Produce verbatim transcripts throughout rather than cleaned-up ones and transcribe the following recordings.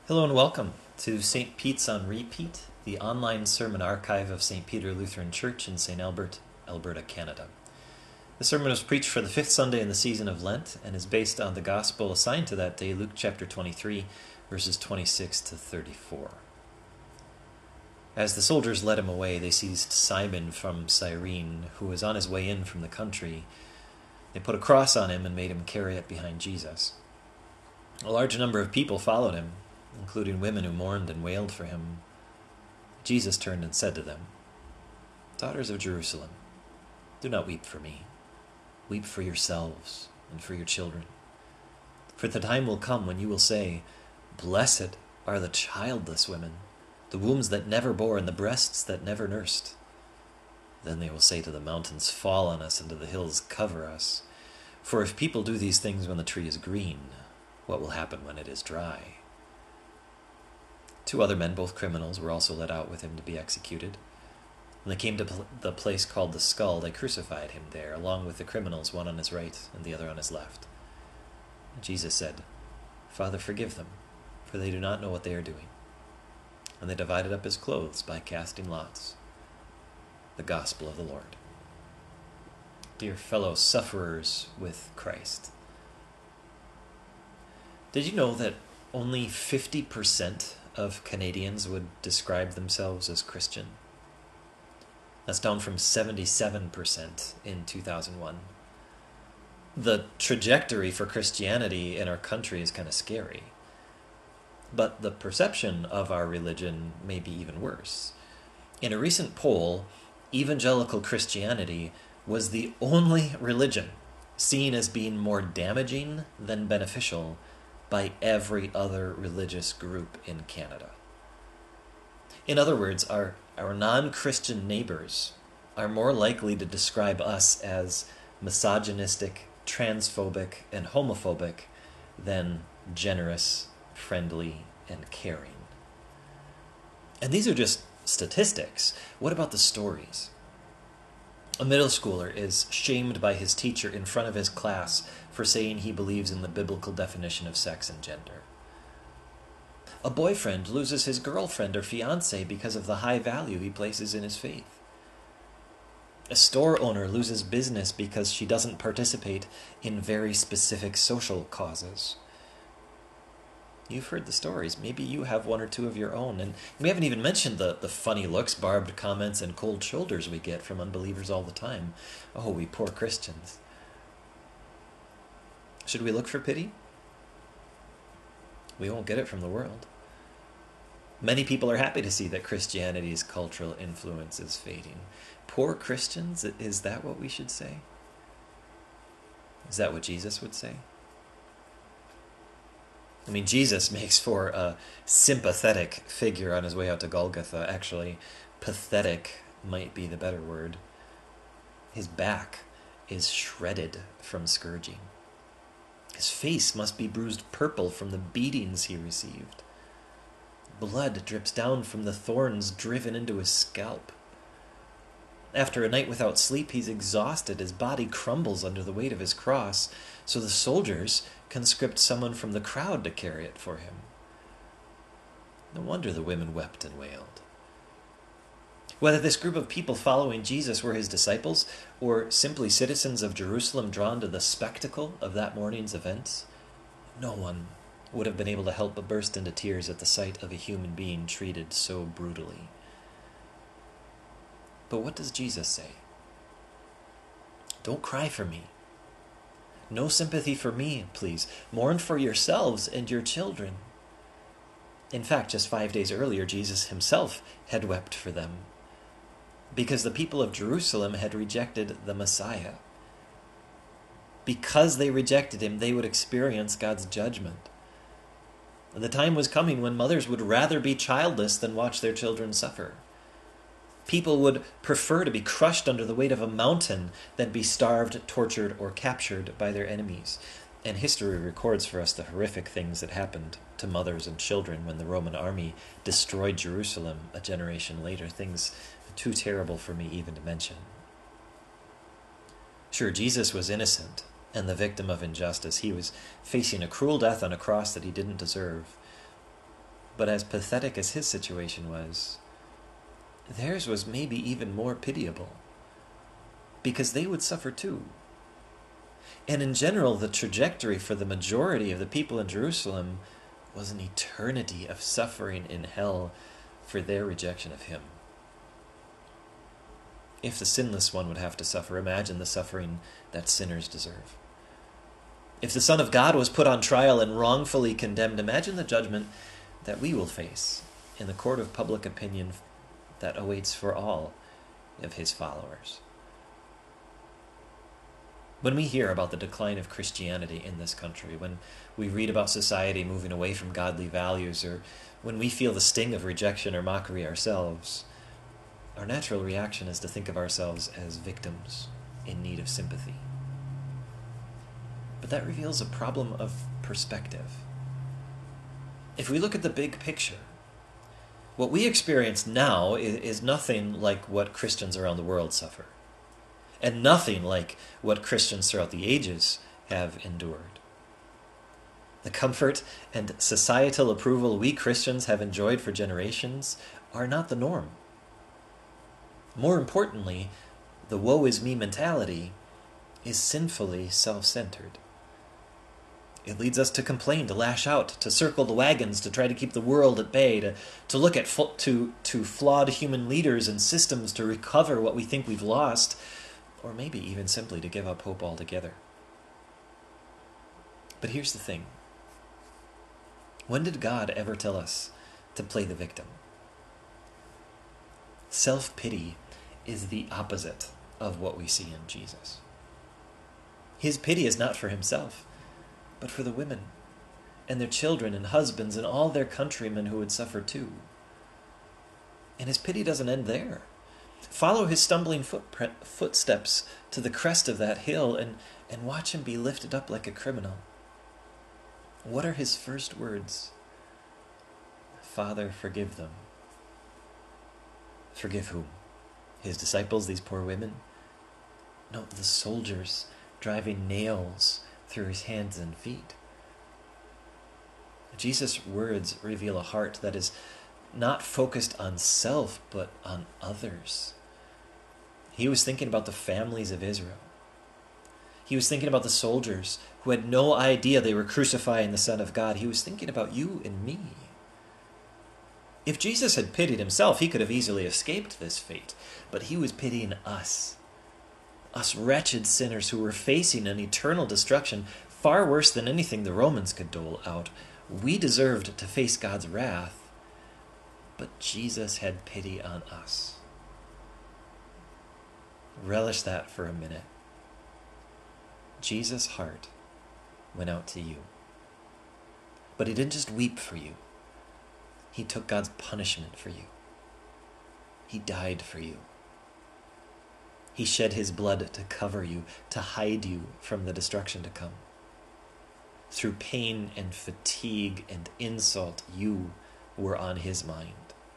Hello and welcome to Saint Pete's on Repeat, the online sermon archive of Saint Peter Lutheran Church in Saint Albert, Alberta, Canada. The sermon was preached for the fifth Sunday in the season of Lent and is based on the Gospel assigned to that day, Luke chapter twenty-three, verses twenty-six to thirty-four. As the soldiers led him away, they seized Simon from Cyrene, who was on his way in from the country. They put a cross on him and made him carry it behind Jesus. A large number of people followed him, including women who mourned and wailed for him. Jesus turned and said to them, "Daughters of Jerusalem, do not weep for me. Weep for yourselves and for your children. For the time will come when you will say, 'Blessed are the childless women, the wombs that never bore and the breasts that never nursed.' Then they will say to the mountains, 'Fall on us,' and to the hills, 'Cover us.' For if people do these things when the tree is green, what will happen when it is dry?" Two other men, both criminals, were also led out with him to be executed. When they came to pl- the place called the Skull, they crucified him there, along with the criminals, one on his right and the other on his left. And Jesus said, "Father, forgive them, for they do not know what they are doing." And they divided up his clothes by casting lots. The Gospel of the Lord. Dear fellow sufferers with Christ, did you know that only fifty percent of Canadians would describe themselves as Christian? That's down from seventy-seven percent in two thousand one. The trajectory for Christianity in our country is kind of scary. But the perception of our religion may be even worse. In a recent poll, evangelical Christianity was the only religion seen as being more damaging than beneficial by every other religious group in Canada. In other words, our, our non-Christian neighbors are more likely to describe us as misogynistic, transphobic, and homophobic than generous, friendly, and caring. And these are just statistics. What about the stories? A middle schooler is shamed by his teacher in front of his class for saying he believes in the biblical definition of sex and gender. A boyfriend loses his girlfriend or fiancé because of the high value he places in his faith. A store owner loses business because she doesn't participate in very specific social causes. You've heard the stories. Maybe you have one or two of your own. And we haven't even mentioned the, the funny looks, barbed comments, and cold shoulders we get from unbelievers all the time. Oh, we poor Christians. Should we look for pity? We won't get it from the world. Many people are happy to see that Christianity's cultural influence is fading. Poor Christians, is that what we should say? Is that what Jesus would say? I mean, Jesus makes for a sympathetic figure on his way out to Golgotha. Actually, pathetic might be the better word. His back is shredded from scourging. His face must be bruised purple from the beatings he received. Blood drips down from the thorns driven into his scalp. After a night without sleep, he's exhausted. His body crumbles under the weight of his cross, so the soldiers conscript someone from the crowd to carry it for him. No wonder the women wept and wailed. Whether this group of people following Jesus were his disciples or simply citizens of Jerusalem drawn to the spectacle of that morning's events, no one would have been able to help but burst into tears at the sight of a human being treated so brutally. But what does Jesus say? Don't cry for me. No sympathy for me, please. Mourn for yourselves and your children. In fact, just five days earlier, Jesus himself had wept for them, because the people of Jerusalem had rejected the Messiah. Because they rejected him, they would experience God's judgment. And the time was coming when mothers would rather be childless than watch their children suffer. People would prefer to be crushed under the weight of a mountain than be starved, tortured, or captured by their enemies. And history records for us the horrific things that happened to mothers and children when the Roman army destroyed Jerusalem a generation later, things too terrible for me even to mention. Sure, Jesus was innocent and the victim of injustice. He was facing a cruel death on a cross that he didn't deserve. But as pathetic as his situation was, theirs was maybe even more pitiable, because they would suffer too. And in general, the trajectory for the majority of the people in Jerusalem was an eternity of suffering in hell for their rejection of him. If the sinless one would have to suffer, imagine the suffering that sinners deserve. If the Son of God was put on trial and wrongfully condemned, imagine the judgment that we will face in the court of public opinion that awaits for all of his followers. When we hear about the decline of Christianity in this country, when we read about society moving away from godly values, or when we feel the sting of rejection or mockery ourselves, our natural reaction is to think of ourselves as victims in need of sympathy. But that reveals a problem of perspective. If we look at the big picture, what we experience now is, is nothing like what Christians around the world suffer, and nothing like what Christians throughout the ages have endured. The comfort and societal approval we Christians have enjoyed for generations are not the norm. More importantly, the woe is me mentality is sinfully self-centered. It leads us to complain, to lash out, to circle the wagons, to try to keep the world at bay, to, to look at fo- to, to flawed human leaders and systems to recover what we think we've lost, or maybe even simply to give up hope altogether. But here's the thing. When did God ever tell us to play the victim? Self-pity is the opposite of what we see in Jesus. His pity is not for himself, but for the women and their children and husbands and all their countrymen who would suffer too. And his pity doesn't end there. Follow his stumbling footprint, footsteps to the crest of that hill and, and watch him be lifted up like a criminal. What are his first words? Father, forgive them. Forgive whom? His disciples, these poor women? No, the soldiers driving nails through his hands and feet. Jesus' words reveal a heart that is not focused on self, but on others. He was thinking about the families of Israel. He was thinking about the soldiers who had no idea they were crucifying the Son of God. He was thinking about you and me. If Jesus had pitied himself, he could have easily escaped this fate, but he was pitying us. Us wretched sinners who were facing an eternal destruction far worse than anything the Romans could dole out. We deserved to face God's wrath, but Jesus had pity on us. Relish that for a minute. Jesus' heart went out to you. But he didn't just weep for you. He took God's punishment for you. He died for you. He shed his blood to cover you, to hide you from the destruction to come. Through pain and fatigue and insult, you were on his mind.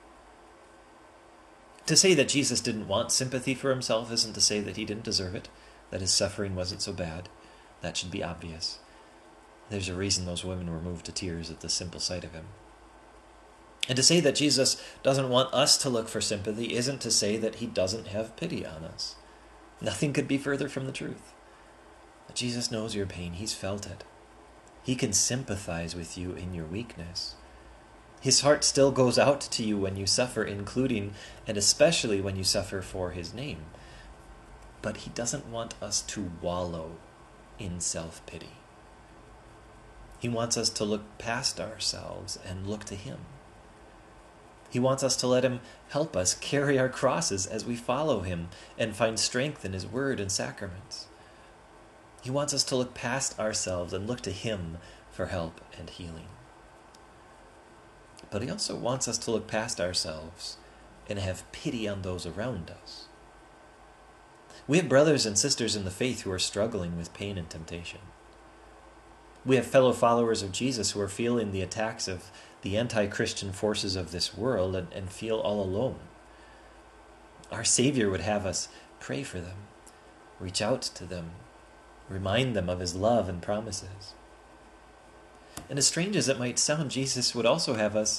To say that Jesus didn't want sympathy for himself isn't to say that he didn't deserve it, that his suffering wasn't so bad. That should be obvious. There's a reason those women were moved to tears at the simple sight of him. And to say that Jesus doesn't want us to look for sympathy isn't to say that he doesn't have pity on us. Nothing could be further from the truth. But Jesus knows your pain. He's felt it. He can sympathize with you in your weakness. His heart still goes out to you when you suffer, including and especially when you suffer for his name. But he doesn't want us to wallow in self-pity. He wants us to look past ourselves and look to him. He wants us to let him help us carry our crosses as we follow him and find strength in his word and sacraments. He wants us to look past ourselves and look to him for help and healing. But he also wants us to look past ourselves and have pity on those around us. We have brothers and sisters in the faith who are struggling with pain and temptation. We have fellow followers of Jesus who are feeling the attacks of the anti-Christian forces of this world and, and feel all alone. Our Savior would have us pray for them, reach out to them, remind them of his love and promises. And as strange as it might sound, Jesus would also have us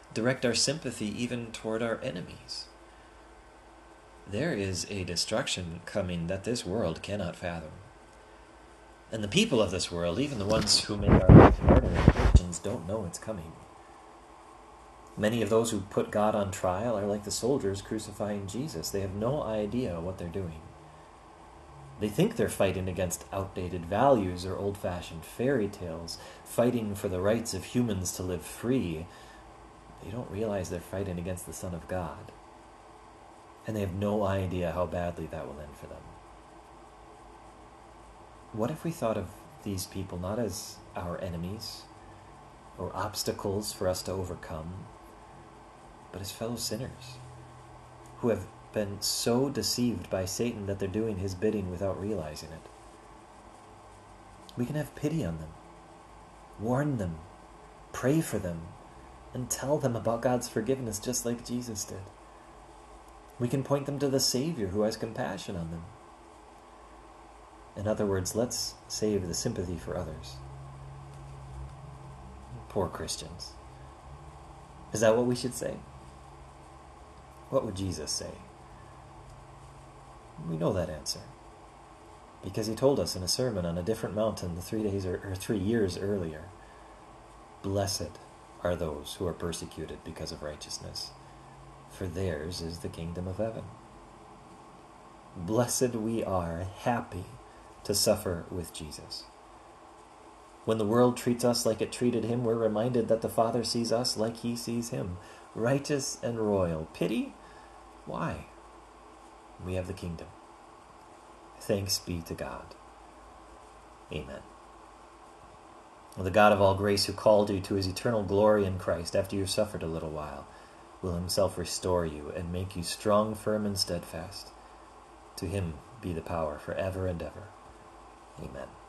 direct our sympathy even toward our enemies. There is a destruction coming that this world cannot fathom. And the people of this world, even the ones who make our life harder as Christians, don't know it's coming. Many of those who put God on trial are like the soldiers crucifying Jesus. They have no idea what they're doing. They think they're fighting against outdated values or old-fashioned fairy tales, fighting for the rights of humans to live free. They don't realize they're fighting against the Son of God. And they have no idea how badly that will end for them. What if we thought of these people not as our enemies or obstacles for us to overcome, but as fellow sinners who have been so deceived by Satan that they're doing his bidding without realizing it? We can have pity on them, warn them, pray for them, and tell them about God's forgiveness just like Jesus did. We can point them to the Savior who has compassion on them. In other words, let's save the sympathy for others. Poor Christians. Is that what we should say? What would Jesus say? We know that answer, because he told us in a sermon on a different mountain three days or, or three years earlier. Blessed are those who are persecuted because of righteousness, for theirs is the kingdom of heaven. Blessed we are, happy to suffer with Jesus. When the world treats us like it treated him, we're reminded that the Father sees us like he sees him, righteous and royal. Pity? Why? We have the kingdom. Thanks be to God. Amen. The God of all grace, who called you to his eternal glory in Christ after you have suffered a little while, will himself restore you and make you strong, firm, and steadfast. To him be the power forever and ever. Amen.